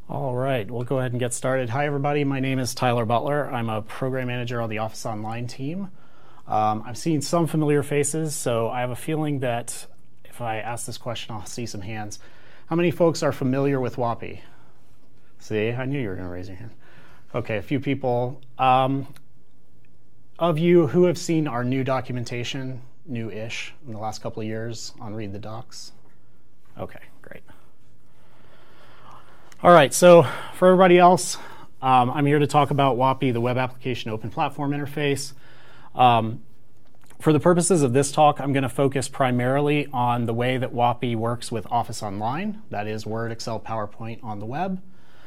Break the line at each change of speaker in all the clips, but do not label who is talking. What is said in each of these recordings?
All right, we'll go ahead and get started. Hi, everybody. My name is Tyler Butler. I'm a program manager on the Office Online team. I'm seeing some familiar faces, so I have a feeling that if I ask this question, I'll see some hands. How many folks are familiar with WAPI? See, I knew you were going to raise your hand. Okay, a few people. Of you who have seen our new documentation, new-ish, in the last couple of years on Read the Docs? Okay, great. All right, so for everybody else, I'm here to talk about WAPI, the Web Application Open Platform Interface. For the purposes of this talk, I'm going to focus primarily on the way that WAPI works with Office Online, that is Word, Excel, PowerPoint on the web.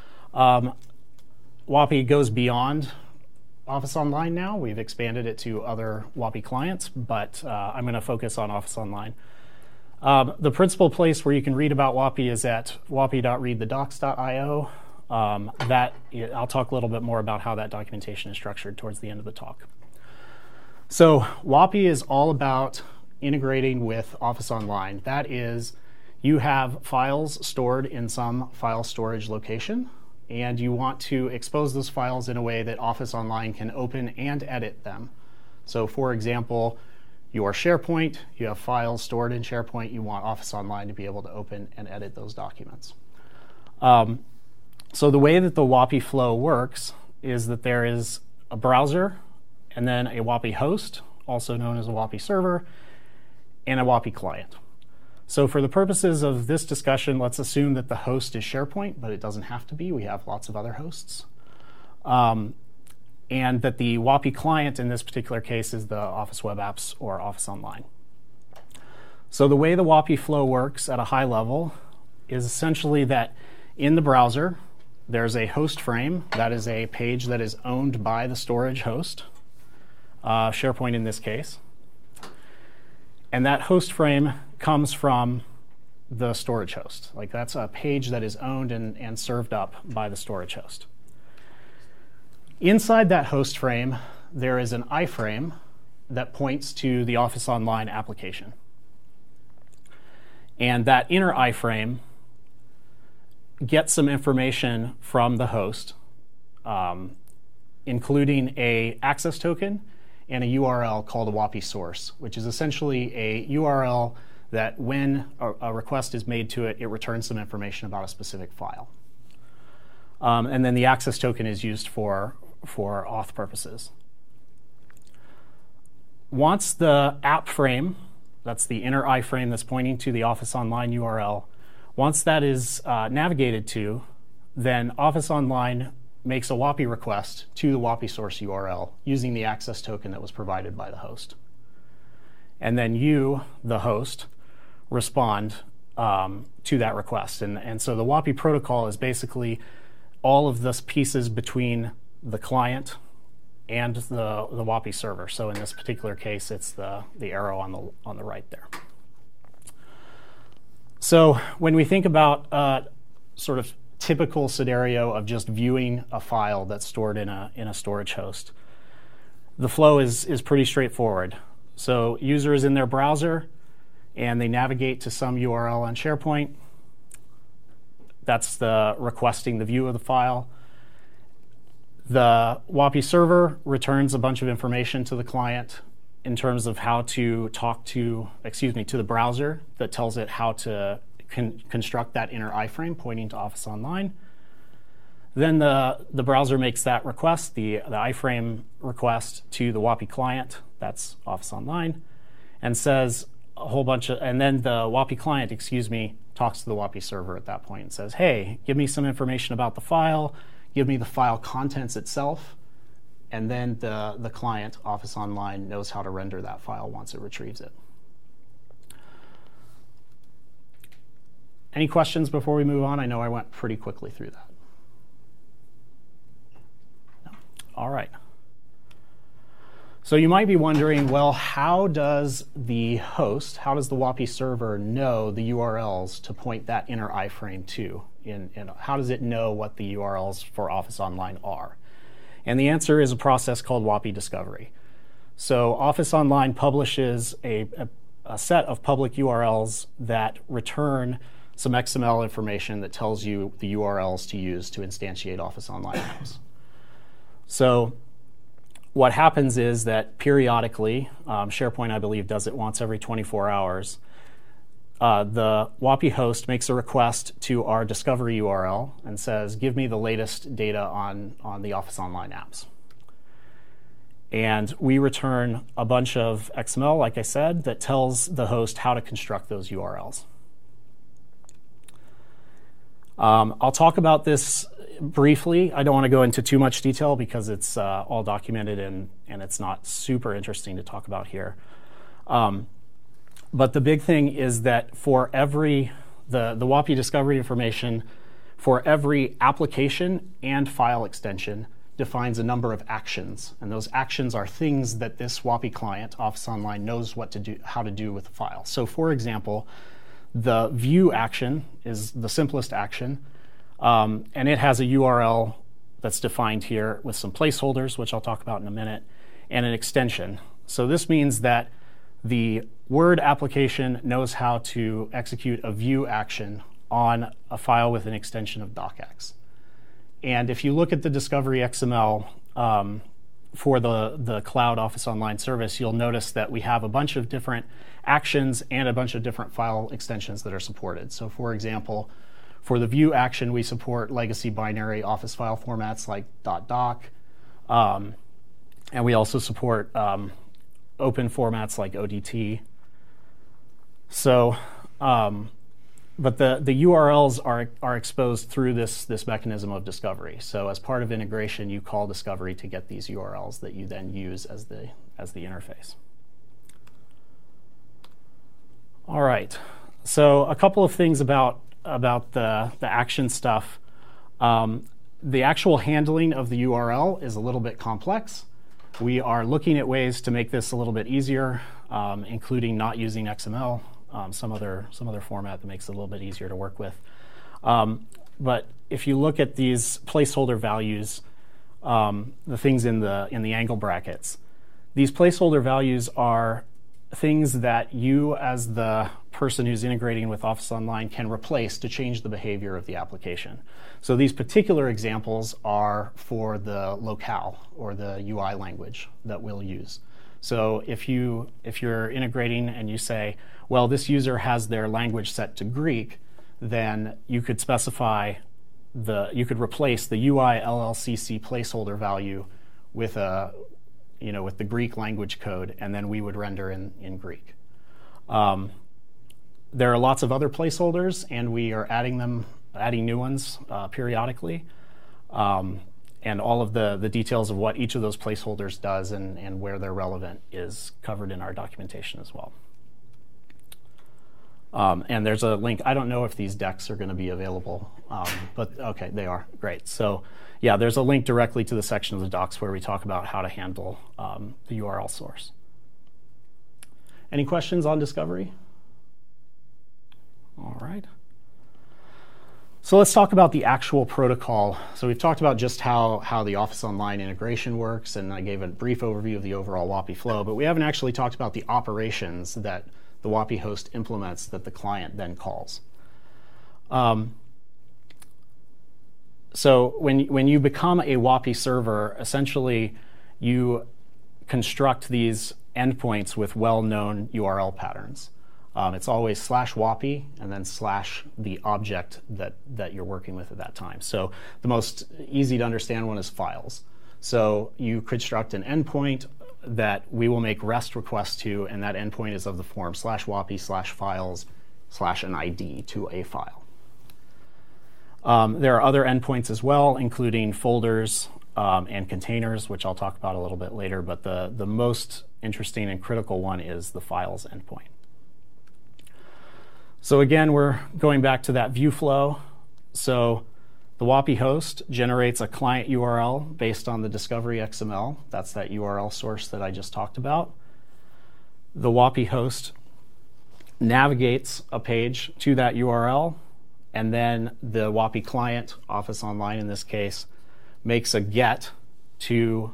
WAPI goes beyond Office Online now. We've expanded it to other WAPI clients, but I'm going to focus on Office Online. The principal place where you can read about WAPI is at wapi.readthedocs.io. I'll talk a little bit more about how that documentation is structured towards the end of the talk. So WAPI is all about integrating with Office Online. That is, you have files stored in some file storage location, and you want to expose those files in a way that Office Online can open and edit them. So for example, your SharePoint, you have files stored in SharePoint, you want Office Online to be able to open and edit those documents. So the way that the WAPI flow works is that there is a browser and then a WAPI host, also known as a WAPI server, and a WAPI client. So for the purposes of this discussion, let's assume that the host is SharePoint, but it doesn't have to be. We have lots of other hosts. And that the WAPI client in this particular case is the Office Web Apps or Office Online. So the way the WAPI flow works at a high level is essentially that in the browser, there's a host frame. That is a page that is owned by the storage host, SharePoint in this case. And that host frame comes from the storage host. Like that's a page that is owned and served up by the storage host. Inside that host frame, there is an iframe that points to the Office Online application. And that inner iframe gets some information from the host, including an access token and a URL called a WAPI source, which is essentially a URL that when a request is made to it, it returns some information about a specific file. And then the access token is used for auth purposes. Once the app frame, that's the inner iframe that's pointing to the Office Online URL, once that is navigated to, then Office Online makes a WAPI request to the WAPI source URL using the access token that was provided by the host. And then you, the host, respond to that request. And so the WAPI protocol is basically all of the pieces between the client and the WAPI server. So in this particular case, it's the arrow on the right there. So when we think about sort of typical scenario of just viewing a file that's stored in a storage host, the flow is pretty straightforward. So user is in their browser and they navigate to some URL on SharePoint. That's the requesting the view of the file. The WAPI server returns a bunch of information to the client in terms of how to talk to the browser that tells it how to construct that inner iframe pointing to Office Online. Then the browser makes that request, the iframe request to the WAPI client, that's Office Online, and says a whole bunch of, and then the WAPI client, talks to the WAPI server at that point and says, hey, give me some information about the file, give me the file contents itself, and then the client, Office Online, knows how to render that file once it retrieves it. Any questions before we move on? I know I went pretty quickly through that. No? All right. So you might be wondering, well, how does the WAPI server know the URLs to point that inner iframe to? How does it know what the URLs for Office Online are? And the answer is a process called WAPI discovery. So Office Online publishes a set of public URLs that return some XML information that tells you the URLs to use to instantiate Office Online apps. So what happens is that periodically, SharePoint, I believe, does it once every 24 hours, the WAPI host makes a request to our discovery URL and says, give me the latest data on the Office Online apps. And we return a bunch of XML, like I said, that tells the host how to construct those URLs. I'll talk about this briefly. I don't want to go into too much detail because it's all documented and it's not super interesting to talk about here. But the big thing is that for every, the WAPI discovery information, for every application and file extension defines a number of actions. And those actions are things that this WAPI client, Office Online, knows what to do, how to do with the file. So for example, the view action is the simplest action, and it has a URL that's defined here with some placeholders, which I'll talk about in a minute, and an extension. So this means that the Word application knows how to execute a view action on a file with an extension of docx. And if you look at the Discovery XML for the Cloud Office Online service, you'll notice that we have a bunch of different actions and a bunch of different file extensions that are supported. So for example, for the view action, we support legacy binary Office file formats like .doc, and we also support open formats like ODT. So, but the URLs are exposed through this mechanism of discovery. So as part of integration, you call discovery to get these URLs that you then use as the interface. All right, so a couple of things about the action stuff. The actual handling of the URL is a little bit complex. We are looking at ways to make this a little bit easier, including not using XML, some other format that makes it a little bit easier to work with. But if you look at these placeholder values, the things in the angle brackets, these placeholder values are things that you as the person who's integrating with Office Online can replace to change the behavior of the application. So these particular examples are for the locale or the UI language that we'll use. So if you're integrating and you say, well, this user has their language set to Greek, then you could specify you could replace the UI LLCC placeholder value with with the Greek language code, and then we would render in Greek. There are lots of other placeholders, and we are adding new ones periodically. And all of the details of what each of those placeholders does and where they're relevant is covered in our documentation as well. And there's a link. I don't know if these decks are going to be available, but okay, they are. Great. So yeah, there's a link directly to the section of the docs where we talk about how to handle the URL source. Any questions on discovery? All right. So let's talk about the actual protocol. So we've talked about just how the Office Online integration works, and I gave a brief overview of the overall WAPI flow, but we haven't actually talked about the operations that the WAPI host implements that the client then calls. So when you become a WAPI server, essentially you construct these endpoints with well-known URL patterns. It's always /WAPI and then / the object that you're working with at that time. So the most easy to understand one is files. So you construct an endpoint that we will make REST requests to, and that endpoint is of the form /WAPI /files /an ID to a file. There are other endpoints as well, including folders and containers, which I'll talk about a little bit later, but the most interesting and critical one is the files endpoint. So again, we're going back to that view flow. So the WAPI host generates a client URL based on the Discovery XML. That's that URL source that I just talked about. The WAPI host navigates a page to that URL, and then the WAPI client, Office Online in this case, makes a GET to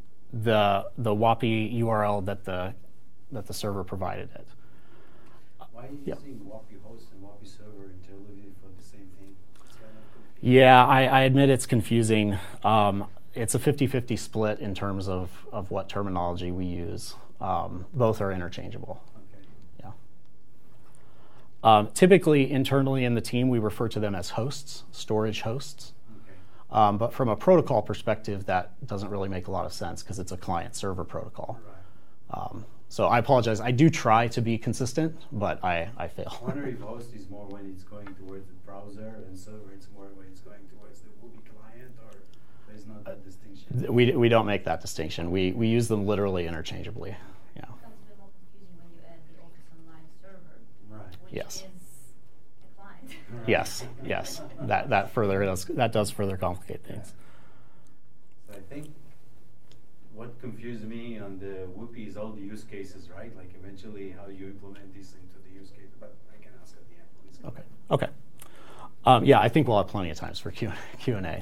the WAPI URL that the server provided it.
Why are you using WAPI host and WAPI server internally for the same thing?
Yeah, I admit it's confusing. It's a 50-50 split in terms of what terminology we use. Both are interchangeable.
Okay.
Yeah. Typically, internally in the team, we refer to them as hosts, storage hosts.
Okay.
But from a protocol perspective, that doesn't really make a lot of sense because it's a client-server protocol.
Right.
So I apologize. I do try to be consistent, but I fail.
I wonder if host is more when it's going towards the browser and server it's more when it's going towards the Whoopi client, or there's not that distinction?
We don't make that distinction. We use them literally interchangeably. Yeah.
It becomes a bit more confusing when you add the Office Online server,
Right.
which
Yes.
is a client.
Right.
Yes. That does further complicate things.
So I think what confused me on the Whoopi is all the use cases, right? Like eventually how you implement this into the use case, but I can ask at the end. Please.
Okay. Yeah, I think we'll have plenty of times for Q&A.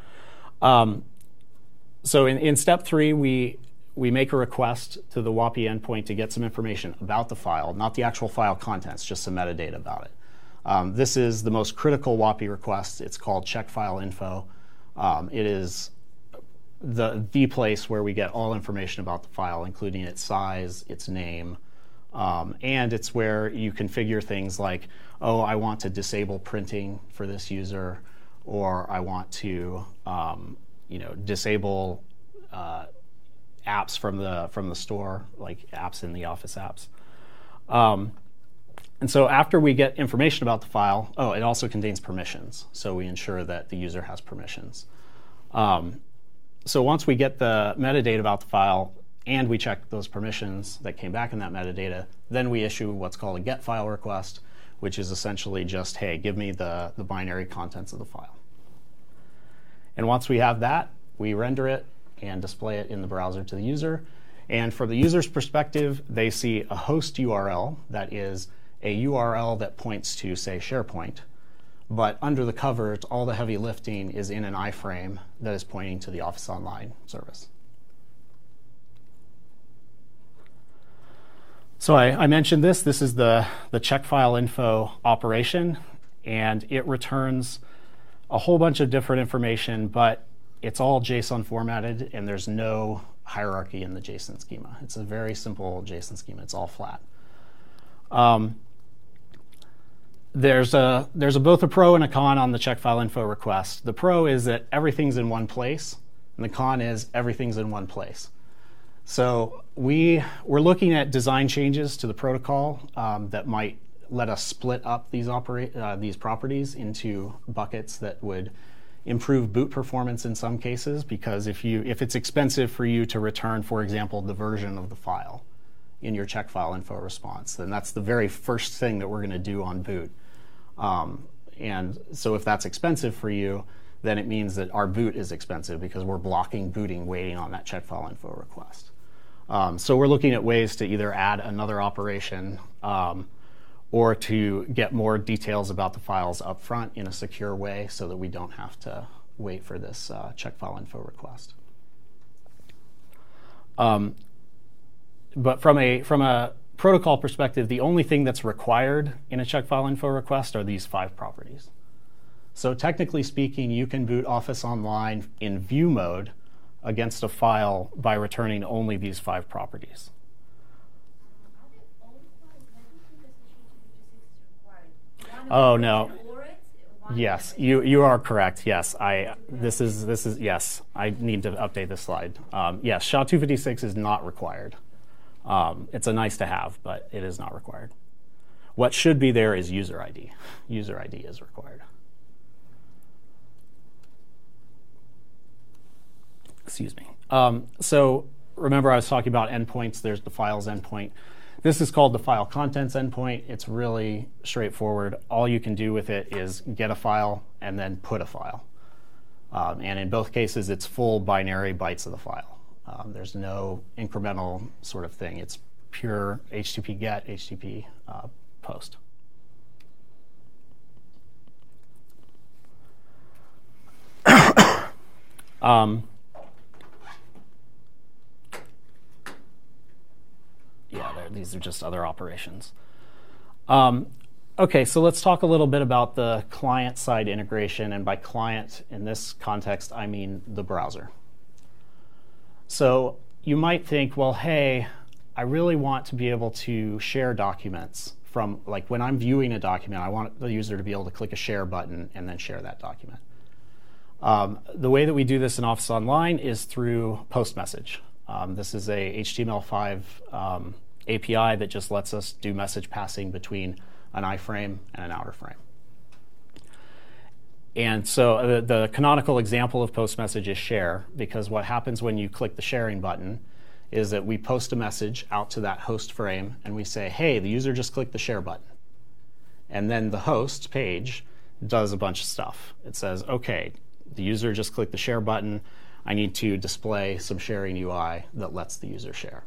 So in step 3, we make a request to the WAPI endpoint to get some information about the file, not the actual file contents, just some metadata about it. This is the most critical WAPI request. It's called check file info. It is the place where we get all information about the file, including its size, its name, and it's where you configure things like, oh, I want to disable printing for this user, or I want to disable apps from the store, like apps in the Office apps. And so after we get information about the file, it also contains permissions, so we ensure that the user has permissions. So once we get the metadata about the file and we check those permissions that came back in that metadata, then we issue what's called a get file request, which is essentially just, hey, give me the binary contents of the file. And once we have that, we render it and display it in the browser to the user. And from the user's perspective, they see a host URL that is a URL that points to, say, SharePoint. But under the covers, all the heavy lifting is in an iframe that is pointing to the Office Online service. So I mentioned this. This is the check file info operation, and it returns a whole bunch of different information, but it's all JSON formatted, and there's no hierarchy in the JSON schema. It's a very simple JSON schema. It's all flat. There's both a pro and a con on the check file info request. The pro is that everything's in one place, and the con is everything's in one place. So we're looking at design changes to the protocol that might let us split up these properties into buckets that would improve boot performance in some cases, because if it's expensive for you to return, for example, the version of the file in your check file info response, then that's the very first thing that we're going to do on boot. And so if that's expensive for you, then it means that our boot is expensive because we're blocking booting waiting on that check file info request. So we're looking at ways to either add another operation or to get more details about the files up front in a secure way so that we don't have to wait for this check file info request. But from a protocol perspective, the only thing that's required in a check file info request are these 5 properties. So technically speaking, you can boot Office Online in view mode against a file by returning only these 5 properties.
Are they all required? I don't think that the SHA-256 is required.
Oh, no.
One
Yes, you are correct. Yes, this is yes. I need to update this slide. Yes, SHA-256 is not required. It's a nice to have, but it is not required. What should be there is user ID. User ID is required. Excuse me. So remember I was talking about endpoints. There's the files endpoint. This is called the file contents endpoint. It's really straightforward. All you can do with it is get a file and then put a file. And in both cases, it's full binary bytes of the file. There's no incremental sort of thing. It's pure HTTP GET, HTTP POST. These are just other operations. Okay, so let's talk a little bit about the client-side integration, and by client in this context, I mean the browser. So you might think, well, hey, I really want to be able to share documents from, like when I'm viewing a document, I want the user to be able to click a share button and then share that document. The way that we do this in Office Online is through post message. This is a HTML5 API that just lets us do message passing between an iframe and an outer frame. And so the canonical example of post message is share, because what happens when you click the sharing button is that we post a message out to that host frame and we say, hey, the user just clicked the share button. And then the host page does a bunch of stuff. It says, okay, the user just clicked the share button. I need to display some sharing UI that lets the user share.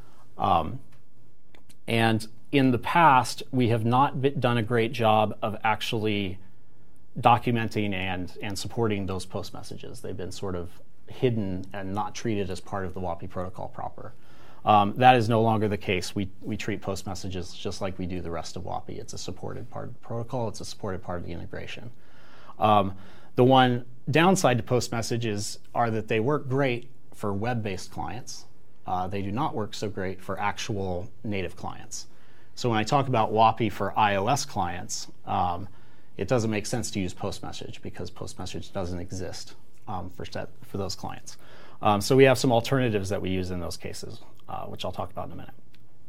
And in the past, we have not done a great job of actually documenting and supporting those post messages. They've been sort of hidden and not treated as part of the WAPI protocol proper. That is no longer the case. We treat post messages just like we do the rest of WAPI. It's a supported part of the protocol. It's a supported part of the integration. The one downside to post messages are that they work great for web-based clients. They do not work so great for actual native clients. So when I talk about WAPI for iOS clients, it doesn't make sense to use post message because post message doesn't exist for those clients. So we have some alternatives that we use in those cases, which I'll talk about in a minute.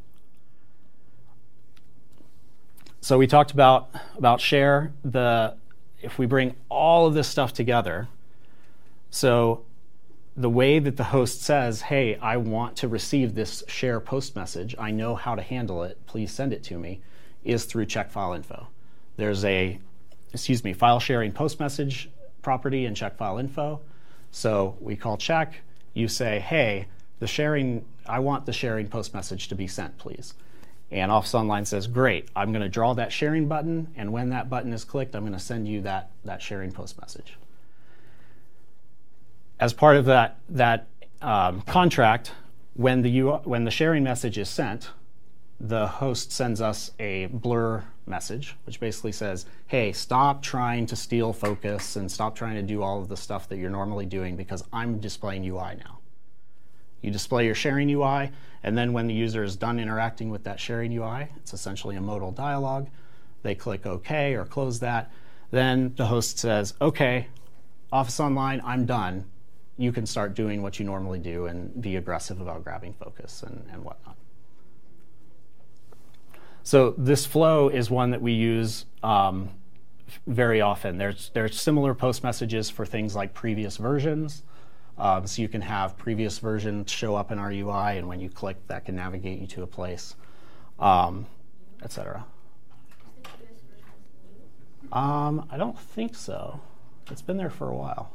So we talked about share. If we bring all of this stuff together, so the way that the host says, hey, I want to receive this share post message, I know how to handle it, please send it to me, is through check file info. There's a, file sharing post message property in check file info. So we call check, you say, hey, I want the sharing post message to be sent, please. And Office Online says, great, I'm going to draw that sharing button, and when that button is clicked, I'm going to send you that sharing post message. As part of that contract, when the sharing message is sent, the host sends us a blur message, which basically says, hey, stop trying to steal focus and stop trying to do all of the stuff that you're normally doing because I'm displaying UI now. You display your sharing UI, and then when the user is done interacting with that sharing UI, it's essentially a modal dialog. They click OK or close that. Then the host says, OK, Office Online, I'm done. You can start doing what you normally do and be aggressive about grabbing focus and whatnot. So this flow is one that we use very often. There's similar post messages for things like previous versions. So you can have previous versions show up in our UI, and when you click, that can navigate you to a place, etc. I don't think so. It's been there for a while.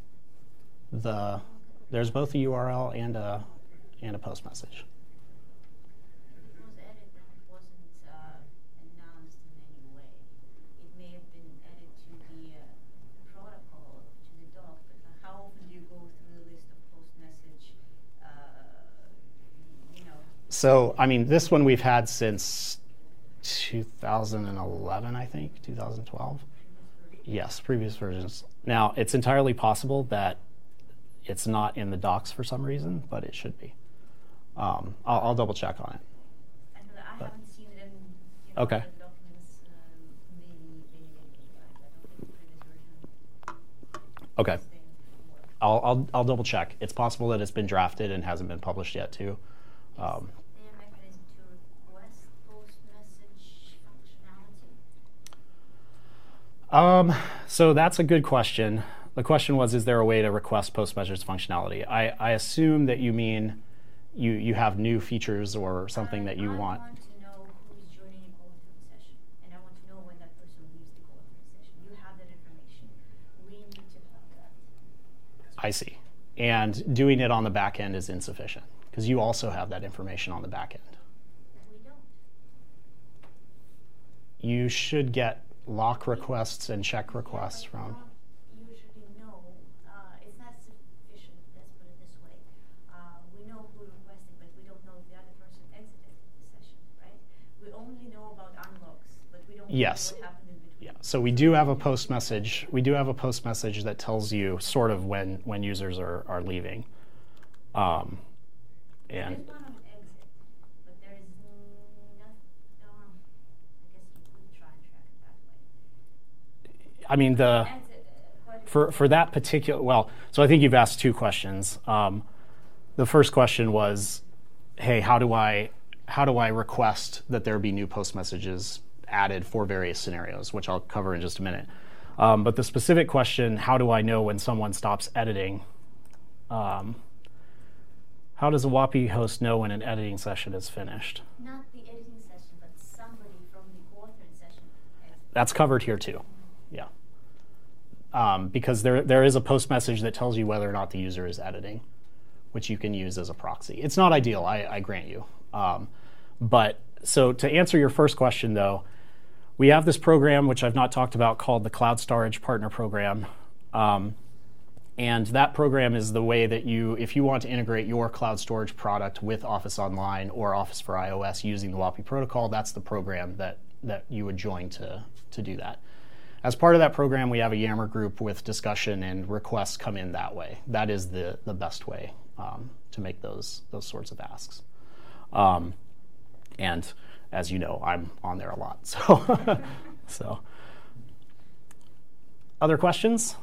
There's both a URL and a post message.
It was added and it wasn't announced in any way. It may have been added to the protocol, to the doc, but how often do you go through the list of post message,
So, I mean, this one we've had since 2011, I think, 2012. Yes, previous versions. Now, it's entirely possible that it's not in the docs for some reason, but it should be. I'll double check on it.
And I haven't seen it in
Okay.
the documents, maybe I don't think the previous version.
Okay.
staying before.
I'll double check. It's possible that it's been drafted and hasn't been published yet too.
Is there a mechanism to request post message functionality?
So that's a good question. The question was, is there a way to request post message functionality? I assume that you mean you have new features or something that you want.
I want to know who's joining a co-authoring session, and I want to know when that person leaves the co-authoring session. You have that information. We need to have that.
I see. And doing it on the back end is insufficient because you also have that information on the back end.
We don't.
You should get lock requests and check requests
Yeah, but
from.
we don't usually know. It's not sufficient. Let's put it this way. We know who requested, but we don't know if the other person exited the session, right? We only know about unlocks
Yes.
What happened in between?
Yeah. So we do have a post message. We do have a post message that tells you sort of when users are leaving. And
There's one on exit, but there is nothing. No, I guess you could try and track it that way.
I mean
Exit,
for that particular, well, so I think you've asked two questions. The first question was, hey, how do I request that there be new post messages added for various scenarios, which I'll cover in just a minute. But the specific question, how do I know when someone stops editing? How does a WAPI host know when an editing session is finished?
not the editing session, but somebody from the authoring session.
That's covered here too. Yeah. Because there is a post message that tells you whether or not the user is editing, which you can use as a proxy. It's not ideal, I grant you. But so to answer your first question though, we have this program, which I've not talked about, called the Cloud Storage Partner Program. And that program is the way that if you want to integrate your cloud storage product with Office Online or Office for iOS using the WAPI protocol, that's the program that you would join to do that. As part of that program, we have a Yammer group with discussion and requests come in that way. That is the best way to make those sorts of asks. And as you know, I'm on there a lot. So other questions?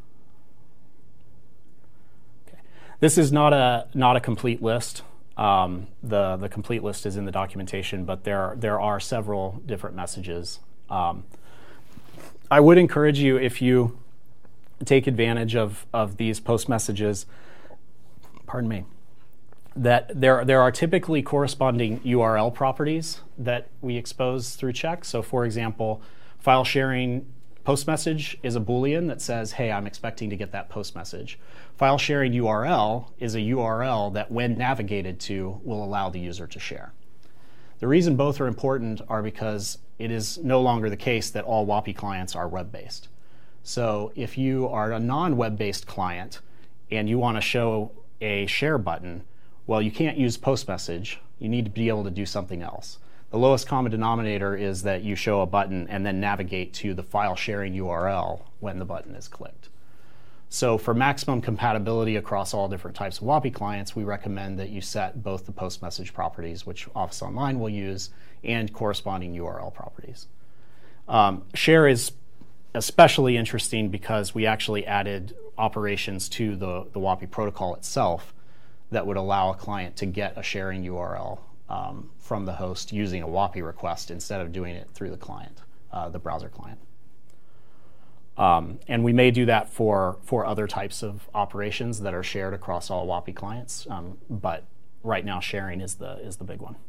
Okay. This is not a complete list. The complete list is in the documentation, but there are several different messages. I would encourage you, if you take advantage of these post messages, pardon me, that there are typically corresponding URL properties that we expose through checks. So for example, file sharing post message is a Boolean that says, hey, I'm expecting to get that post message. File sharing URL is a URL that when navigated to will allow the user to share. The reason both are important are because it is no longer the case that all WAPI clients are web-based. So if you are a non-web-based client and you want to show a share button, well, you can't use post message. You need to be able to do something else. The lowest common denominator is that you show a button and then navigate to the file sharing URL when the button is clicked. So for maximum compatibility across all different types of WAPI clients, we recommend that you set both the post message properties, which Office Online will use, and corresponding URL properties. Share is especially interesting because we actually added operations to the WAPI protocol itself that would allow a client to get a sharing URL from the host using a WAPI request instead of doing it through the client, the browser client. And we may do that for other types of operations that are shared across all WAPI clients, but right now sharing is the big one.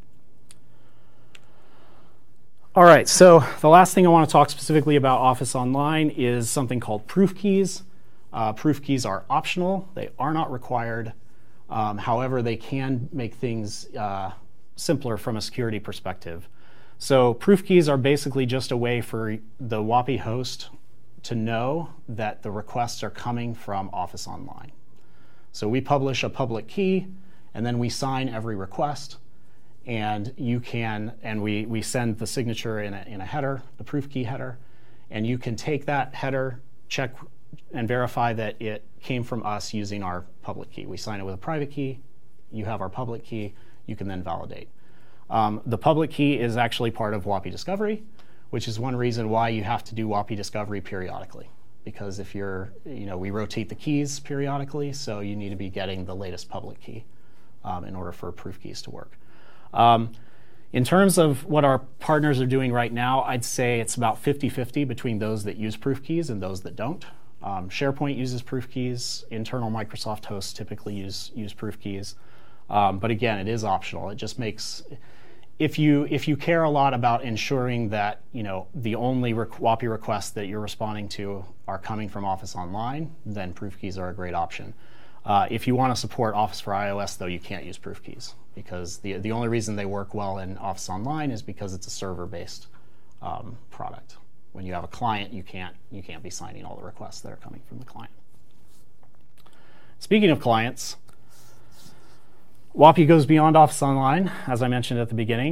All right, so the last thing I want to talk specifically about Office Online is something called proof keys. Proof keys are optional. They are not required. However, they can make things simpler from a security perspective. So proof keys are basically just a way for the WAPI host to know that the requests are coming from Office Online. So we publish a public key, and then we sign every request, and we send the signature in a header, the proof key header, and you can take that header, check and verify that it came from us using our public key. We sign it with a private key, you have our public key, you can then validate. The public key is actually part of WAPI Discovery, which is one reason why you have to do WAPI Discovery periodically. Because if we rotate the keys periodically, so you need to be getting the latest public key in order for proof keys to work. In terms of what our partners are doing right now, I'd say it's about 50-50 between those that use proof keys and those that don't. SharePoint uses proof keys. Internal Microsoft hosts typically use proof keys. But again, it is optional. It just makes, if you care a lot about ensuring that the only WAPI requests that you're responding to are coming from Office Online, then proof keys are a great option. If you want to support Office for iOS, though, you can't use proof keys because the only reason they work well in Office Online is because it's a server-based product. When you have a client, you can't be signing all the requests that are coming from the client. Speaking of clients, WAPI goes beyond Office Online, as I mentioned at the begining.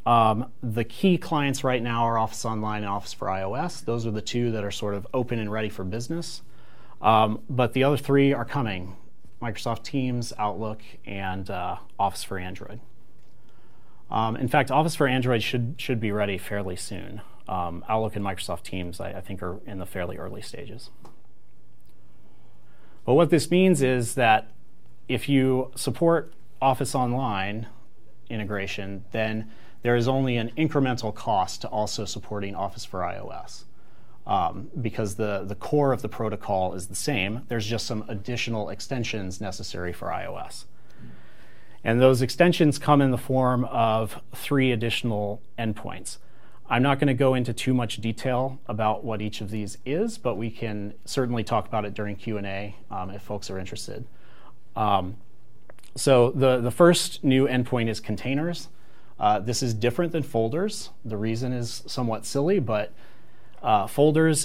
The key clients right now are Office Online and Office for iOS. Those are the two that are sort of open and ready for business. But the other three are coming: Microsoft Teams, Outlook, and Office for Android. In fact, Office for Android should be ready fairly soon. Outlook and Microsoft Teams, I think, are in the fairly early stages. But what this means is that if you support Office Online integration, then there is only an incremental cost to also supporting Office for iOS. Because the core of the protocol is the same. There's just some additional extensions necessary for iOS. And those extensions come in the form of 3 additional endpoints. I'm not going to go into too much detail about what each of these is, but we can certainly talk about it during Q&A if folks are interested. So the first new endpoint is containers. This is different than folders. The reason is somewhat silly, but folders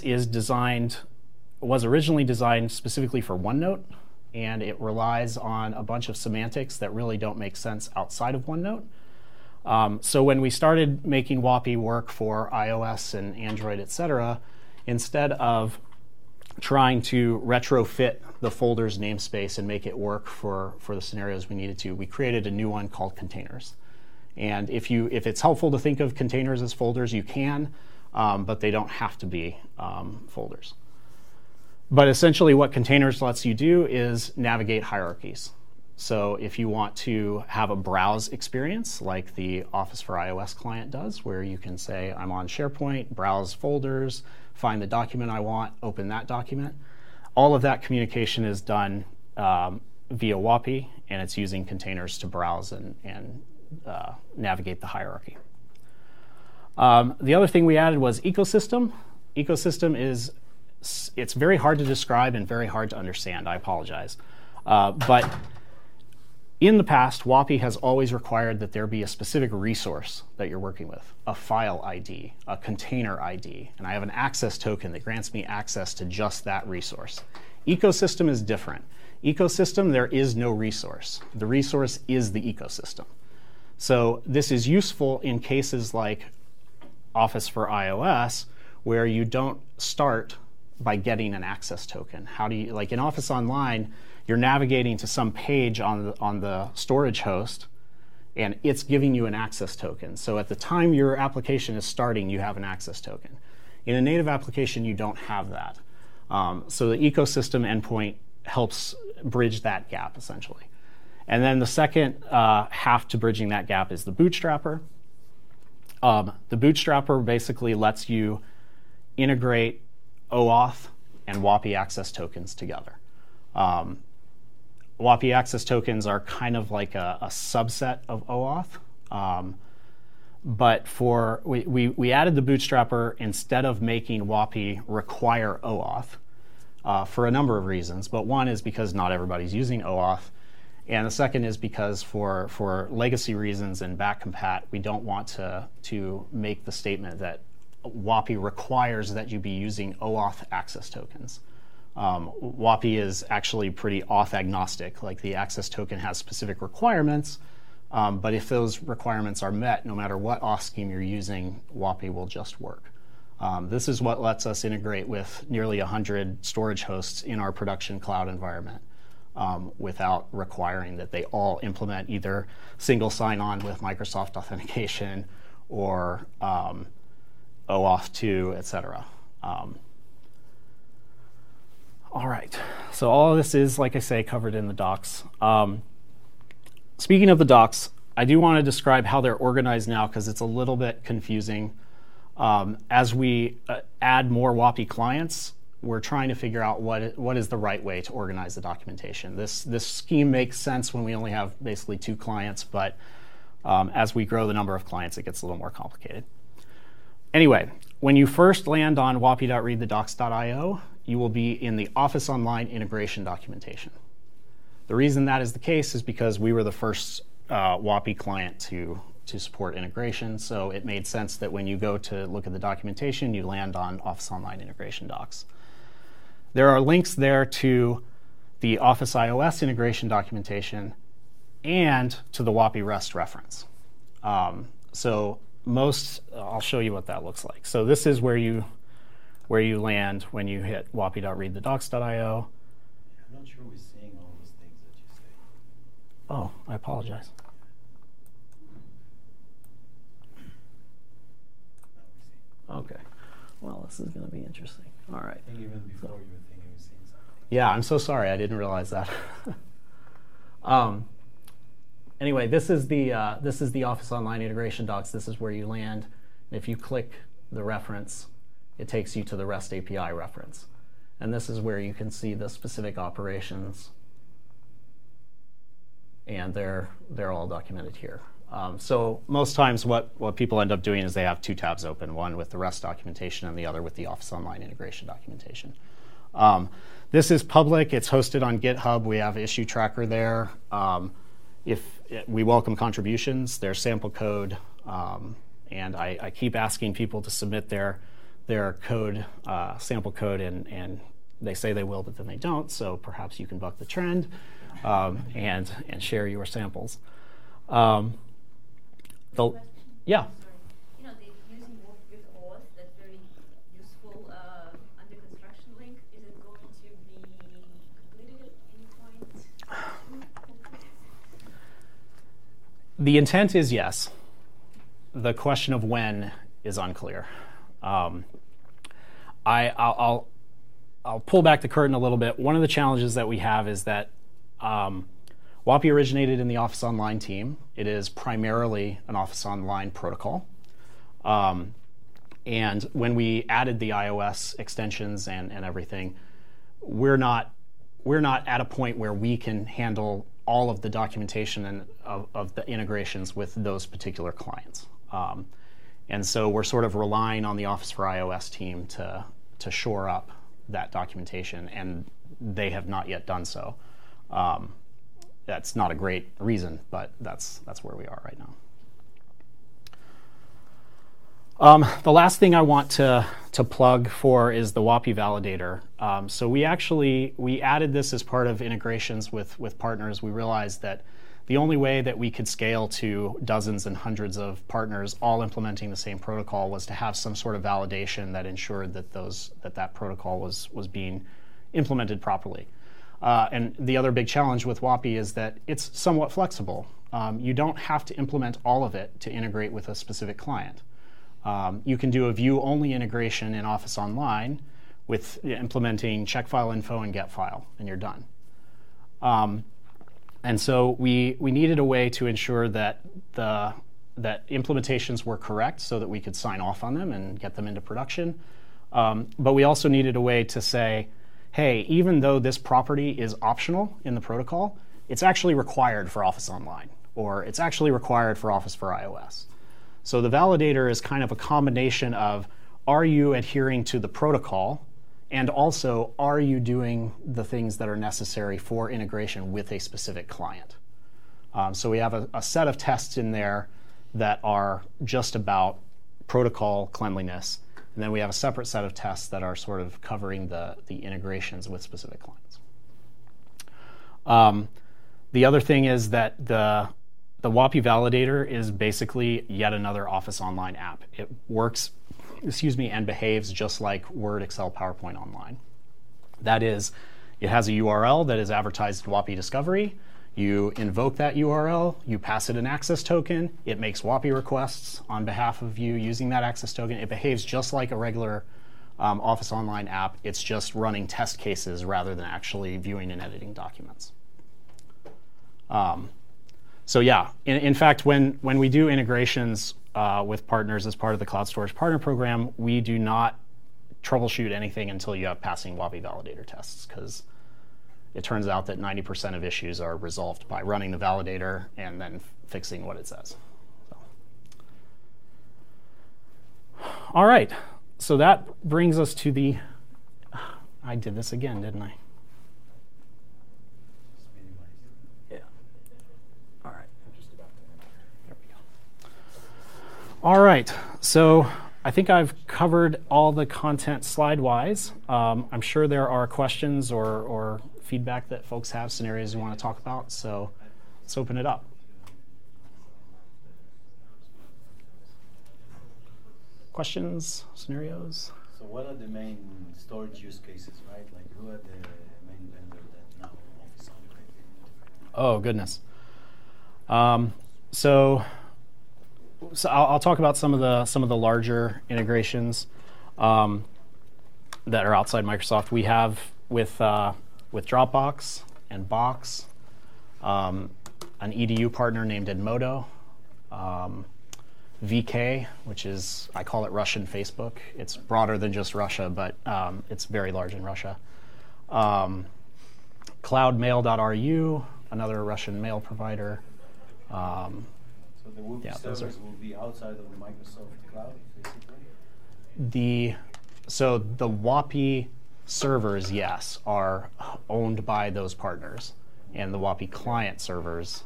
was originally designed specifically for OneNote, and it relies on a bunch of semantics that really don't make sense outside of OneNote. So when we started making WAPI work for iOS and Android, etc., instead of trying to retrofit the folders namespace and make it work for the scenarios we needed to, we created a new one called containers. And if it's helpful to think of containers as folders, you can, but they don't have to be folders. But essentially what containers lets you do is navigate hierarchies. So if you want to have a browse experience like the Office for iOS client does, where you can say, I'm on SharePoint, browse folders, find the document I want, open that document, all of that communication is done via WAPI, and it's using containers to browse and navigate the hierarchy. The other thing we added was ecosystem. Ecosystem it's very hard to describe and very hard to understand. I apologize. But in the past, WAPI has always required that there be a specific resource that you're working with, a file ID, a container ID, and I have an access token that grants me access to just that resource. Ecosystem is different. Ecosystem, there is no resource. The resource is the ecosystem. So this is useful in cases like Office for iOS, where you don't start by getting an access token. How do you, like in Office Online, you're navigating to some page on the storage host, and it's giving you an access token. So at the time your application is starting, you have an access token. In a native application, you don't have that. So the ecosystem endpoint helps bridge that gap, essentially. And then the second half to bridging that gap is the bootstrapper. The bootstrapper basically lets you integrate OAuth and WAPI access tokens together. WAPI access tokens are kind of like a subset of OAuth. But we added the bootstrapper instead of making WAPI require OAuth for a number of reasons. But one is because not everybody's using OAuth. And the second is because for legacy reasons and backcompat, we don't want to make the statement that WAPI requires that you be using OAuth access tokens. WAPI is actually pretty auth agnostic. Like the access token has specific requirements, but if those requirements are met, no matter what auth scheme you're using, WAPI will just work. This is what lets us integrate with nearly 100 storage hosts in our production cloud environment without requiring that they all implement either single sign-on with Microsoft authentication or OAuth 2, etc. All right, so all of this is, like I say, covered in the docs. Speaking of the docs, I do want to describe how they're organized now because it's a little bit confusing. As we add more WAPI clients, we're trying to figure out what is the right way to organize the documentation. This scheme makes sense when we only have basically 2 clients, but as we grow the number of clients, it gets a little more complicated. Anyway, when you first land on wapi.readthedocs.io, you will be in the Office Online integration documentation. The reason that is the case is because we were the first WAPI client to support integration, so it made sense that when you go to look at the documentation, you land on Office Online integration docs. There are links there to the Office iOS integration documentation and to the WAPI REST reference. So I'll show you what that looks like. So this is where you land when you hit wapi.readthedocs.io.
I'm not sure we're seeing all those things that you say.
Oh, I apologize. Okay. Well, this is going to be interesting. All right.
I think even before you were thinking you were seeing something.
Yeah, I'm so sorry. I didn't realize that. Anyway, this is the Office Online integration docs. This is where you land. And if you click the reference, it takes you to the REST API reference. And this is where you can see the specific operations. And they're all documented here. So most times what people end up doing is they have two tabs open, one with the REST documentation and the other with the Office Online integration documentation. This is public. It's hosted on GitHub. We have issue tracker there. We welcome contributions. There's sample code. And I keep asking people to submit their code, sample code, and they say they will, but then they don't. So perhaps you can buck the trend and share your samples. Yeah.
Sorry. You know, using work with auth, that's very useful. Under construction link, is it going to be completed at any point?
The intent is yes. The question of when is unclear. I'll pull back the curtain a little bit. One of the challenges that we have is that WAPI originated in the Office Online team. It is primarily an Office Online protocol. And when we added the iOS extensions and everything, we're not at a point where we can handle all of the documentation and of the integrations with those particular clients. And so we're sort of relying on the Office for iOS team to shore up that documentation, and they have not yet done so. That's not a great reason, but that's where we are right now. The last thing I want to plug for is the WAPI validator. So we added this as part of integrations with partners. We realized that the only way that we could scale to dozens and hundreds of partners all implementing the same protocol was to have some sort of validation that ensured that that protocol was being implemented properly. And the other big challenge with WAPI is that it's somewhat flexible. You don't have to implement all of it to integrate with a specific client. You can do a view-only integration in Office Online with implementing check file info and get file, and you're done. And so we needed a way to ensure that that implementations were correct so that we could sign off on them and get them into production. But we also needed a way to say, hey, even though this property is optional in the protocol, it's actually required for Office Online, or it's actually required for Office for iOS. So the validator is kind of a combination of, are you adhering to the protocol, and also, are you doing the things that are necessary for integration with a specific client? So we have a set of tests in there that are just about protocol cleanliness. And then we have a separate set of tests that are sort of covering the integrations with specific clients. The other thing is that the WAPI validator is basically yet another Office Online app. It works, and behaves just like Word, Excel, PowerPoint Online. That is, it has a URL that is advertised WAPI Discovery. You invoke that URL, you pass it an access token, it makes WAPI requests on behalf of you using that access token. It behaves just like a regular Office Online app. It's just running test cases rather than actually viewing and editing documents. So yeah, in fact, when we do integrations with partners as part of the Cloud Storage Partner Program, we do not troubleshoot anything until you have passing WAPI validator tests, because it turns out that 90% of issues are resolved by running the validator and then fixing what it says. So. All right, so that brings us to the, I did this again, didn't I? Yeah. All right. There we go. All right, so I think I've covered all the content slide-wise. I'm sure there are questions or feedback that folks have, scenarios you want to talk about, so let's open it up. questions, scenarios?
So what are the main storage use cases, right? Like who are the main vendor that now Office Online?
Oh, goodness. So I'll talk about some of the larger integrations that are outside Microsoft. We have with Dropbox and Box, an EDU partner named Edmodo, VK, which is, I call it Russian Facebook. It's broader than just Russia, but it's very large in Russia. Cloudmail.ru, another Russian mail provider.
So the Whoopee
those
servers will be outside of the Microsoft cloud, basically?
So the WAPI servers, yes, are owned by those partners, and the WAPI client servers,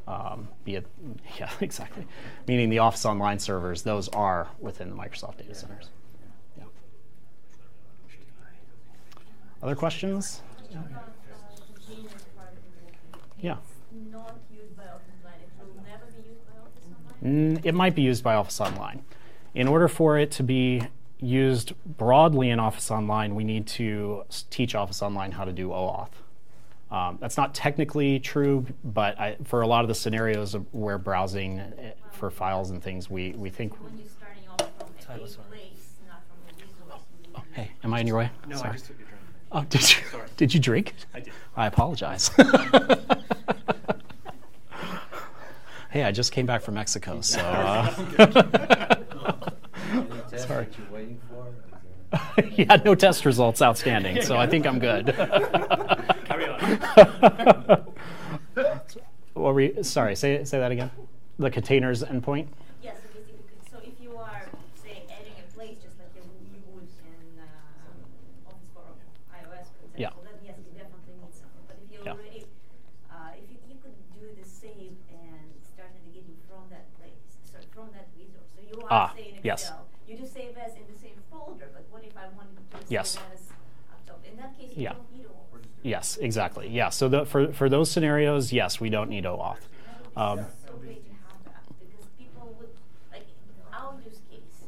exactly, meaning the Office Online servers, those are within the Microsoft data centers. Yeah. Other questions? Yeah.
Not used by Office Online. It will never be used by Office Online?
It might be used by Office Online. In order for it to be used broadly in Office Online, we need to teach Office Online how to do OAuth. That's not technically true, but for a lot of the scenarios where browsing for files and things, we think...
When you're starting off from a place, not from a resource.
Oh, hey, am I in your way?
No,
Sorry.
I just took your drink.
Oh, did you?
Sorry.
Did you drink?
I did.
I apologize. Hey, I just came back from Mexico, so...
Any test
Sorry.
that you're waiting for?
Yeah, no test results outstanding, so I think I'm good.
Carry on.
What were you, sorry, say that again. The containers endpoint?
Yes, so basically, so if you are, say, adding a place just like you would in Office for iOS, for example,
Yeah.
then yes, you definitely need something. But if you
Yeah.
already, if you could do the save and start navigating from that place, so from that resource. So you are, say, in
yes.
Excel, you do save as in the same folder, but what if I wanted to do
Yes.
save as up top? In that case, you
Yeah.
don't need all.
Yes, exactly. Yeah, so for those scenarios, yes, we don't need OAuth.
So great to have that because people would, like our use case,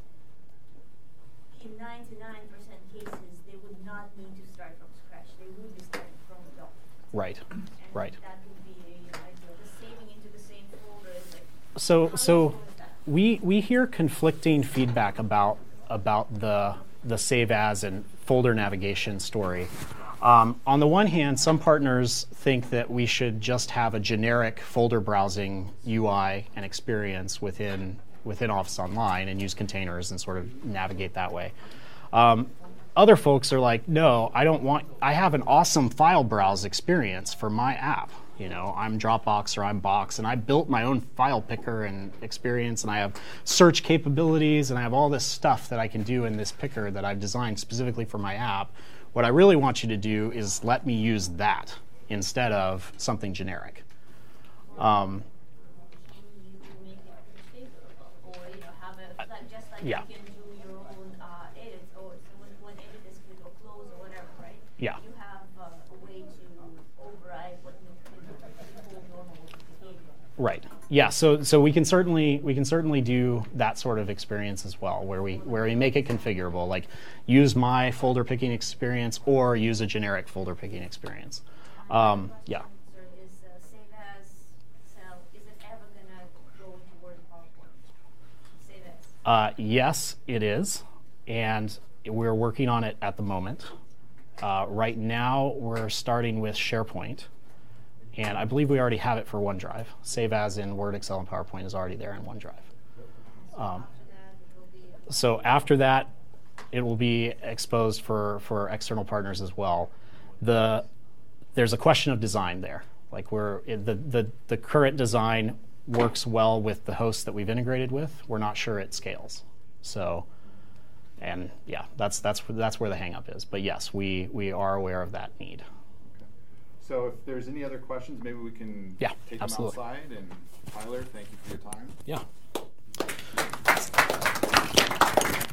in 99% cases, they would not need to start from scratch. They would be starting from the dock.
Right,
And
right.
that would be ideal. The saving into the same folder is like,
So
how useful is that?
we hear conflicting feedback about the save as and folder navigation story. On the one hand, some partners think that we should just have a generic folder browsing UI and experience within Office Online and use containers and sort of navigate that way. Other folks are like, no, I have an awesome file browse experience for my app. You know, I'm Dropbox or I'm Box, and I built my own file picker and experience, and I have search capabilities, and I have all this stuff that I can do in this picker that I've designed specifically for my app. What I really want you to do is let me use that instead of something generic.
Can you make it configurable or have a like just like
Yeah.
you can do your own edits or someone when edit is quit or close or whatever, right?
Yeah.
You have a way to override what the whole normal behavior.
Right. Yeah. So we can certainly do that sort of experience as well, where we make it configurable, like use my folder picking experience or use a generic folder picking experience. Yeah.
Sir, is save as cell, is it ever gonna go into Word and PowerPoint? Save as.
Yes, it is, and we're working on it at the moment. Right now, we're starting with SharePoint. And I believe we already have it for OneDrive. Save as in Word, Excel, and PowerPoint is already there in OneDrive.
After that, it will be
So after that, it will be exposed for external partners as well. There's a question of design there. Like the current design works well with the hosts that we've integrated with. We're not sure it scales. So, and yeah, that's where the hang up is. But yes, we are aware of that need.
So if there's any other questions, maybe we can
Yeah,
take
absolutely.
them outside. And Tyler, thank you for your time.
Yeah.